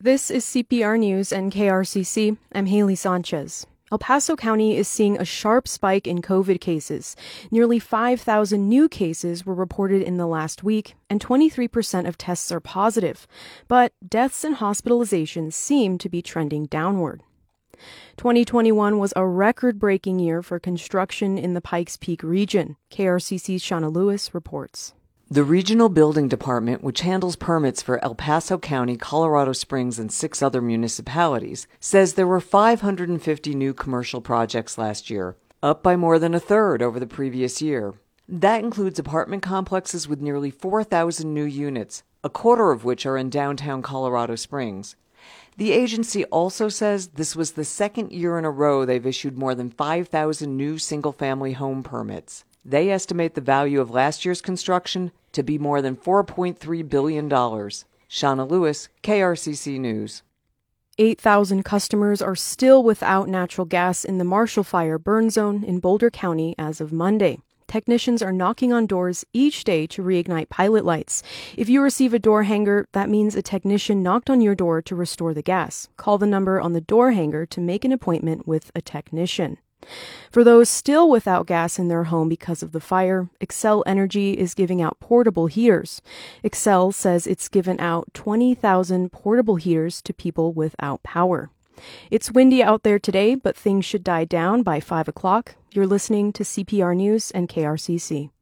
This is CPR News and KRCC. I'm Haley Sanchez. El Paso County is seeing a sharp spike in COVID cases. Nearly 5,000 new cases were reported in the last week, and 23% of tests are positive. But deaths and hospitalizations seem to be trending downward. 2021 was a record-breaking year for construction in the Pikes Peak region. KRCC's Shauna Lewis reports. The Regional Building Department, which handles permits for El Paso County, Colorado Springs, and 6 other municipalities, says there were 550 new commercial projects last year, up by more than a third over the previous year. That includes apartment complexes with nearly 4,000 new units, a quarter of which are in downtown Colorado Springs. The agency also says this was the second year in a row they've issued more than 5,000 new single-family home permits. They estimate the value of last year's construction to be more than $4.3 billion. Shauna Lewis, KRCC News. 8,000 customers are still without natural gas in the Marshall Fire burn zone in Boulder County as of Monday. Technicians are knocking on doors each day to reignite pilot lights. If you receive a door hanger, that means a technician knocked on your door to restore the gas. Call the number on the door hanger to make an appointment with a technician. For those still without gas in their home because of the fire, Xcel Energy is giving out portable heaters. Xcel says it's given out 20,000 portable heaters to people without power. It's windy out there today, but things should die down by 5 o'clock. You're listening to CPR News and KRCC.